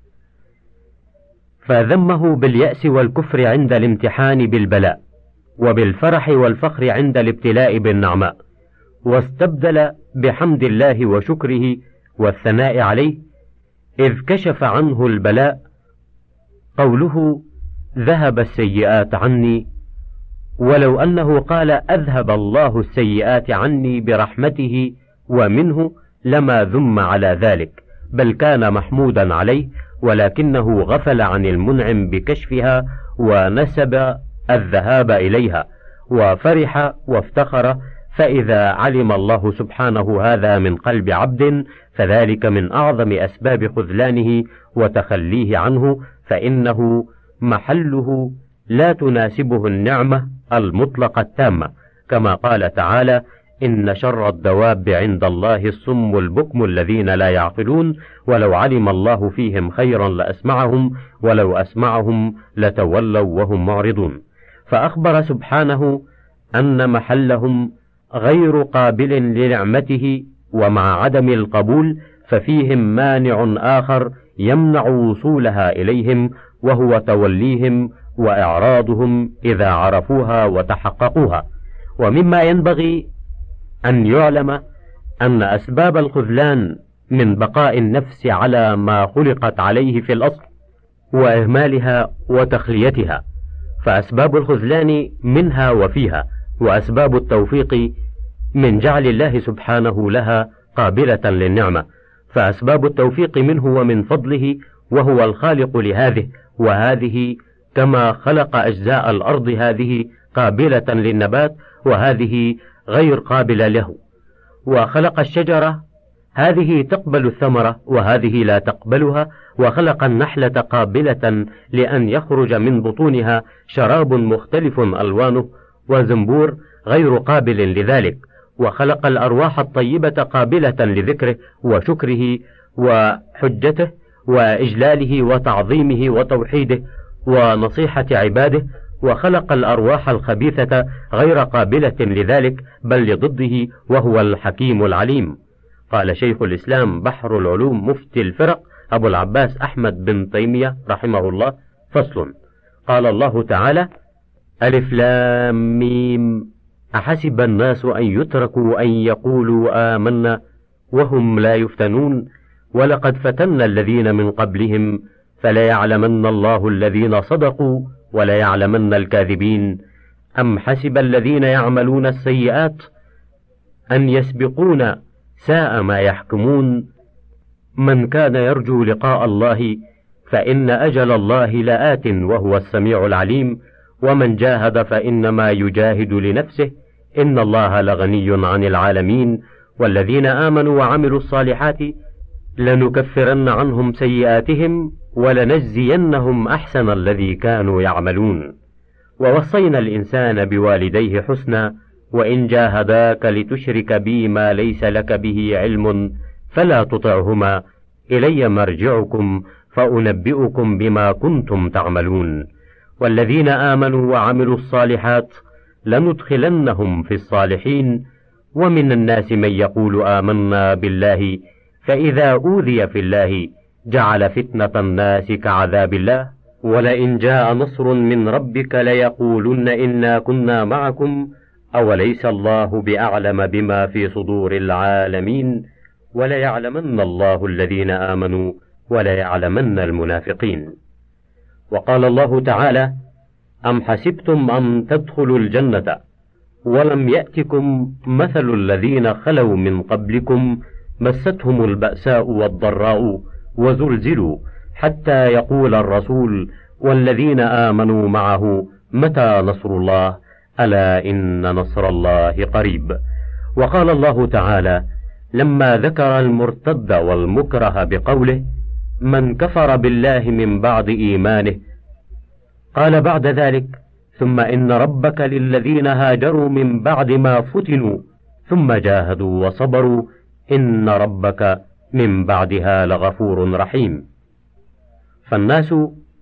فذمه باليأس والكفر عند الامتحان بالبلاء، وبالفرح والفخر عند الابتلاء بالنعماء، واستبدل بحمد الله وشكره والثناء عليه، إذ كشف عنه البلاء قوله ذهب السيئات عني، ولو أنه قال أذهب الله السيئات عني برحمته ومنه لما ذم على ذلك، بل كان محمودا عليه، ولكنه غفل عن المنعم بكشفها ونسب الذهاب إليها، وفرح وافتخر. فإذا علم الله سبحانه هذا من قلب عبد فذلك من أعظم أسباب خذلانه وتخليه عنه، فإنه محله لا تناسبه النعمة المطلقة التامة، كما قال تعالى: إن شر الدواب عند الله الصم البكم الذين لا يعقلون، ولو علم الله فيهم خيرا لأسمعهم، ولو أسمعهم لتولوا وهم معرضون. فأخبر سبحانه أن محلهم غير قابل لنعمته، ومع عدم القبول ففيهم مانع آخر يمنع وصولها إليهم، وهو توليهم وإعراضهم إذا عرفوها وتحققوها. ومما ينبغي أن يعلم أن أسباب الخذلان من بقاء النفس على ما خلقت عليه في الأصل، وإهمالها وتخليتها، فأسباب الخذلان منها وفيها، وأسباب التوفيق من جعل الله سبحانه لها قابلة للنعمة. فأسباب التوفيق منه ومن فضله، وهو الخالق لهذه وهذه، كما خلق أجزاء الأرض هذه قابلة للنبات وهذه غير قابلة له، وخلق الشجرة هذه تقبل الثمرة وهذه لا تقبلها، وخلق النحلة قابلة لأن يخرج من بطونها شراب مختلف ألوانه، وزنبور غير قابل لذلك، وخلق الأرواح الطيبة قابلة لذكره وشكره وحجته وإجلاله وتعظيمه وتوحيده ونصيحة عباده، وخلق الأرواح الخبيثة غير قابلة لذلك بل لضده، وهو الحكيم العليم. قال شيخ الإسلام بحر العلوم مفتي الفرق أبو العباس أحمد بن تيمية رحمه الله: فصل. قال الله تعالى: ألف لام ميم، أحسب الناس أن يتركوا أن يقولوا آمنا وهم لا يفتنون، ولقد فتنا الذين من قبلهم فليعلمن الله الذين صدقوا وليعلمن الكاذبين. أم حسب الذين يعملون السيئات أن يسبقون، ساء ما يحكمون. من كان يرجو لقاء الله فإن أجل الله لآت وهو السميع العليم، ومن جاهد فإنما يجاهد لنفسه، إن الله لغني عن العالمين. والذين آمنوا وعملوا الصالحات لنكفرن عنهم سيئاتهم ولنجزينهم أحسن الذي كانوا يعملون. ووصينا الإنسان بوالديه حسنا، وإن جاهداك لتشرك بي ما ليس لك به علم فلا تطعهما، إلي مرجعكم فأنبئكم بما كنتم تعملون. والذين آمنوا وعملوا الصالحات لندخلنهم في الصالحين. ومن الناس من يقول آمنا بالله فإذا أوذي في الله جعل فتنة الناس كعذاب الله، ولئن جاء نصر من ربك ليقولن إنا كنا معكم أوليس الله بأعلم بما في صدور العالمين، وليعلمن الله الذين آمنوا وليعلمن المنافقين. وقال الله تعالى: أم حسبتم أن تدخلوا الجنة ولم يأتكم مثل الذين خلوا من قبلكم مستهم البأساء والضراء وزلزلوا حتى يقول الرسول والذين آمنوا معه متى نصر الله، ألا إن نصر الله قريب. وقال الله تعالى لما ذكر المرتد والمكره بقوله: من كفر بالله من بعد إيمانه، قال بعد ذلك: ثم إن ربك للذين هاجروا من بعد ما فتنوا ثم جاهدوا وصبروا إن ربك من بعدها لغفور رحيم. فالناس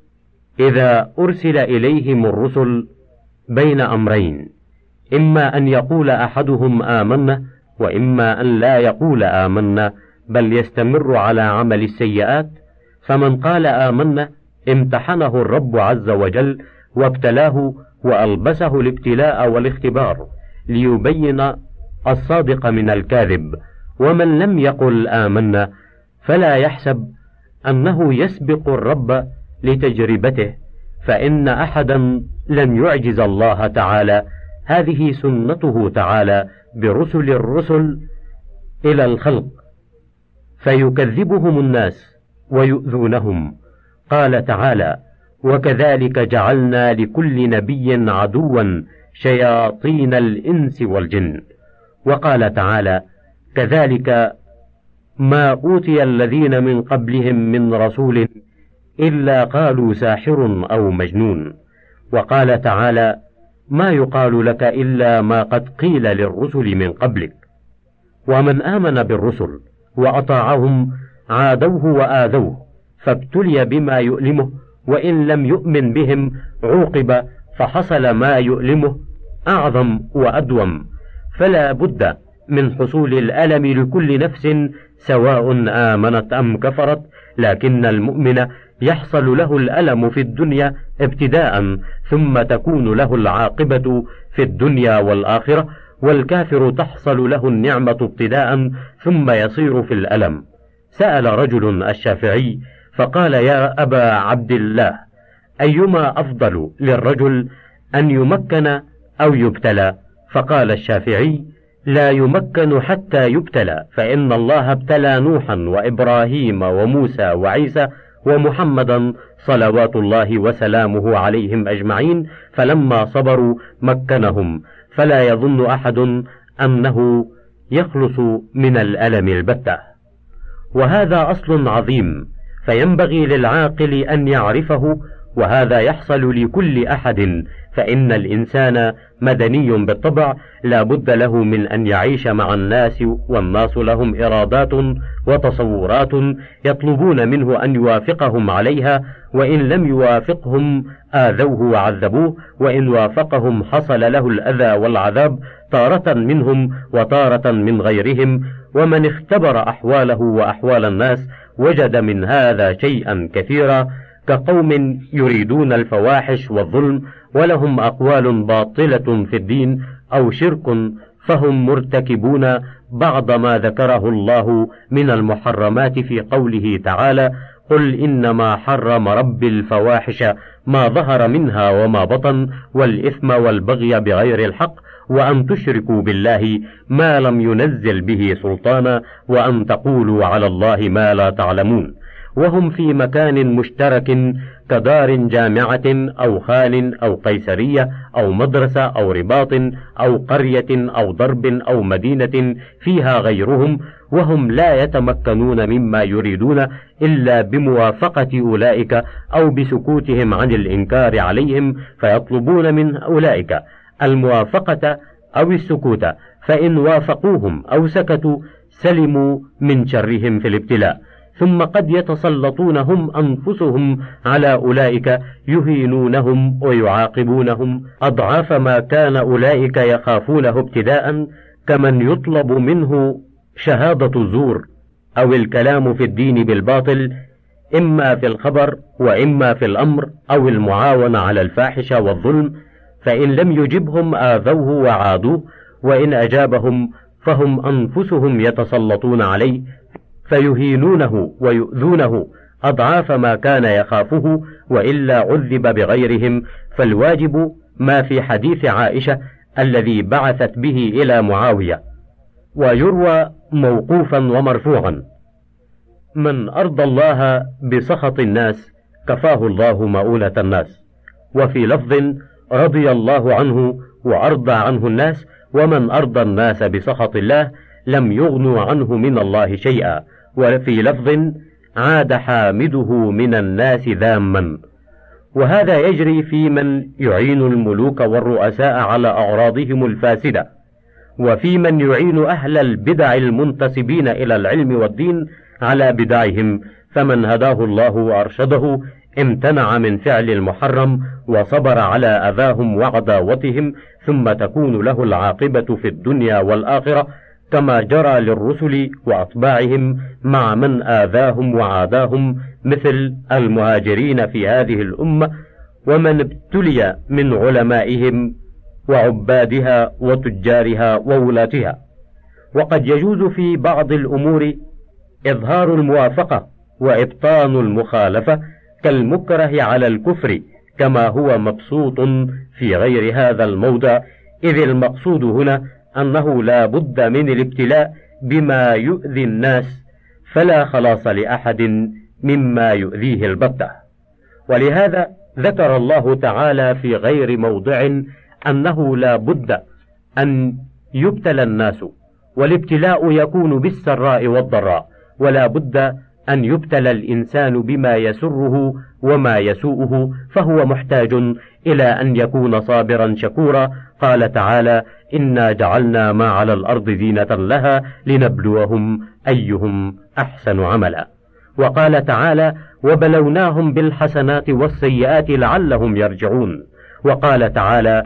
إذا أرسل إليهم الرسل بين أمرين: إما أن يقول أحدهم آمنا، وإما أن لا يقول آمنا بل يستمر على عمل السيئات. فمن قال آمنا امتحنه الرب عز وجل وابتلاه وألبسه الابتلاء والاختبار ليبين الصادق من الكاذب. ومن لم يقل آمنا فلا يحسب أنه يسبق الرب لتجربته، فإن أحدا لن يعجز الله تعالى، هذه سنته تعالى برسل الرسل إلى الخلق فيكذبهم الناس ويؤذونهم. قال تعالى: وكذلك جعلنا لكل نبي عدوا شياطين الإنس والجن. وقال تعالى: كذلك ما أوتي الذين من قبلهم من رسول إلا قالوا ساحر أو مجنون. وقال تعالى: ما يقال لك إلا ما قد قيل للرسل من قبلك. ومن آمن بالرسل وأطاعهم عادوه وآذوه، فابتلي بما يؤلمه، وإن لم يؤمن بهم عوقب فحصل ما يؤلمه أعظم وأدوم. فلا بد من حصول الألم لكل نفس سواء آمنت أم كفرت، لكن المؤمن يحصل له الألم في الدنيا ابتداء، ثم تكون له العاقبة في الدنيا والآخرة، والكافر تحصل له النعمة ابتداء ثم يصير في الألم. سأل رجل الشافعي فقال: يا أبا عبد الله، أيما أفضل للرجل، أن يمكن أو يبتلى؟ فقال الشافعي: لا يمكن حتى يبتلى، فإن الله ابتلى نوحا وإبراهيم وموسى وعيسى ومحمدا صلوات الله وسلامه عليهم أجمعين، فلما صبروا مكنهم، فلا يظن أحد أنه يخلص من الألم البتة. وهذا أصل عظيم، فينبغي للعاقل أن يعرفه، وهذا يحصل لكل أحد، فإن الإنسان مدني بالطبع، لا بد له من أن يعيش مع الناس، والناس لهم إرادات وتصورات يطلبون منه أن يوافقهم عليها، وإن لم يوافقهم آذوه وعذبوه، وإن وافقهم حصل له الأذى والعذاب تارة منهم وتارة من غيرهم. ومن اختبر أحواله وأحوال الناس وجد من هذا شيئا كثيرا، كقوم يريدون الفواحش والظلم ولهم أقوال باطلة في الدين أو شرك، فهم مرتكبون بعض ما ذكره الله من المحرمات في قوله تعالى: قل إنما حرم ربي الفواحش ما ظهر منها وما بطن والإثم والبغي بغير الحق وأن تشركوا بالله ما لم ينزل به سلطانا وأن تقولوا على الله ما لا تعلمون. وهم في مكان مشترك كدار جامعة أو خان أو قيسرية أو مدرسة أو رباط أو قرية أو ضرب أو مدينة فيها غيرهم، وهم لا يتمكنون مما يريدون إلا بموافقة أولئك أو بسكوتهم عن الإنكار عليهم، فيطلبون من أولئك الموافقة أو السكوت، فإن وافقوهم أو سكتوا سلموا من شرهم في الابتلاء. ثم قد يتسلطون هم أنفسهم على أولئك يهينونهم ويعاقبونهم أضعاف ما كان أولئك يخافونه ابتداء، كمن يطلب منه شهادة الزور أو الكلام في الدين بالباطل، إما في الخبر وإما في الأمر، أو المعاونة على الفاحشة والظلم، فإن لم يجبهم آذوه وعادوه، وإن أجابهم فهم أنفسهم يتسلطون عليه فيهينونه ويؤذونه أضعاف ما كان يخافه، وإلا عذب بغيرهم. فالواجب ما في حديث عائشة الذي بعثت به إلى معاوية، ويروى موقوفا ومرفوعا: من أرضى الله بسخط الناس كفاه الله مؤونة الناس. وفي لفظ: رضي الله عنه وأرضى عنه الناس، ومن أرضى الناس بسخط الله لم يغنوا عنه من الله شيئا. وفي لفظ: عاد حامده من الناس ذاما. وهذا يجري في من يعين الملوك والرؤساء على أعراضهم الفاسدة، وفي من يعين أهل البدع المنتسبين إلى العلم والدين على بدعهم، فمن هداه الله وأرشده امتنع من فعل المحرم وصبر على أذاهم وعداوتهم، ثم تكون له العاقبة في الدنيا والآخرة، كما جرى للرسل وأتباعهم مع من آذاهم وعاداهم، مثل المهاجرين في هذه الأمة، ومن ابتلي من علمائهم وعبادها وتجارها وولاتها. وقد يجوز في بعض الأمور إظهار الموافقة وإبطان المخالفة، كالمكره على الكفر، كما هو مبسوط في غير هذا الموضع، إذ المقصود هنا أنه لا بد من الابتلاء بما يؤذي الناس فلا خلاص لأحد مما يؤذيه البتة. ولهذا ذكر الله تعالى في غير موضع أنه لا بد أن يبتلى الناس، والابتلاء يكون بالسراء والضراء، ولا بد أن يبتلى الإنسان بما يسره وما يسوءه، فهو محتاج إلى أن يكون صابرا شكورا. قال تعالى: إنا جعلنا ما على الأرض زينة لها لنبلوهم أيهم أحسن عملا. وقال تعالى: وبلوناهم بالحسنات والسيئات لعلهم يرجعون. وقال تعالى: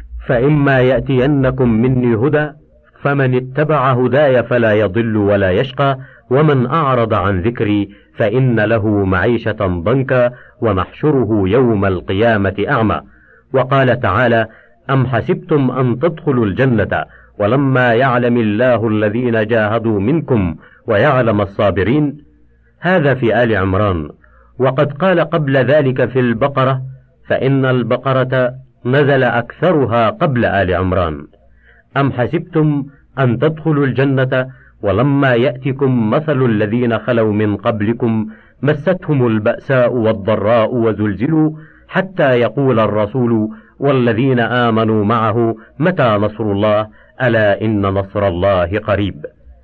فإما يأتينكم مني هدى فمن اتبع هداي فلا يضل ولا يشقى ومن أعرض عن ذكري فإن له معيشة ضنكا ونحشره يوم القيامة أعمى. وقال تعالى: أم حسبتم أن تدخلوا الجنة ولما يعلم الله الذين جاهدوا منكم ويعلم الصابرين. هذا في آل عمران. وقد قال قبل ذلك في البقرة، فإن البقرة نزل أكثرها قبل آل عمران. أم حسبتم أن تدخلوا الجنة ولما يأتكم مثل الذين خلوا من قبلكم مستهم البأساء والضراء وزلزلوا حتى يقول الرسول والذين آمنوا معه متى نصر الله ألا إن نصر الله قريب.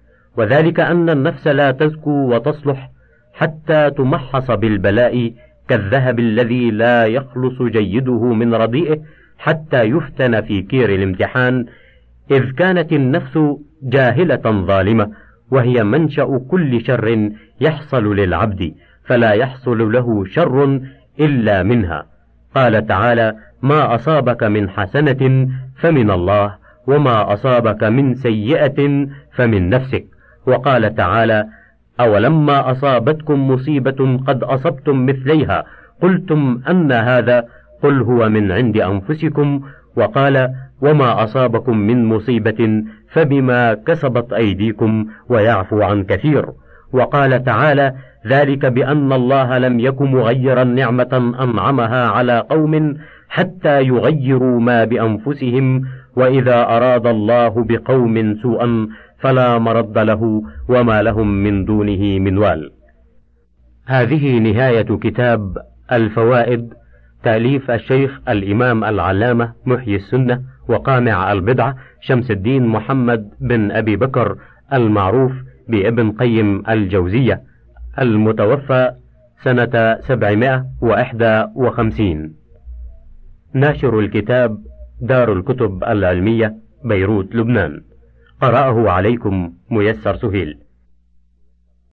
وذلك أن النفس لا تزكو وتصلح حتى تمحص بالبلاء كالذهب الذي لا يخلص جيده من رديئه حتى يفتن في كير الامتحان، إذ كانت النفس جاهلة ظالمة، وهي منشأ كل شر يحصل للعبد، فلا يحصل له شر إلا منها. قال تعالى: ما أصابك من حسنة فمن الله وما أصابك من سيئة فمن نفسك. وقال تعالى: أولما أصابتكم مصيبة قد أصبتم مثليها قلتم أن هذا قل هو من عند أنفسكم. وقال: وما أصابكم من مصيبة فبما كسبت أيديكم ويعفو عن كثير. وقال تعالى: ذلك بأن الله لم يك مغيرا نعمة أنعمها على قوم حتى يغيروا ما بأنفسهم، وإذا أراد الله بقوم سوءا فلا مرد له وما لهم من دونه من وال. هذه نهاية كتاب الفوائد، تأليف الشيخ الإمام العلامة محيي السنة وقامع البدعة شمس الدين محمد بن أبي بكر المعروف بابن قيم الجوزية، المتوفى سنة سبعمائة وواحد وخمسين. ناشر الكتاب دار الكتب العلمية، بيروت، لبنان. قرأه عليكم ميسر سهيل.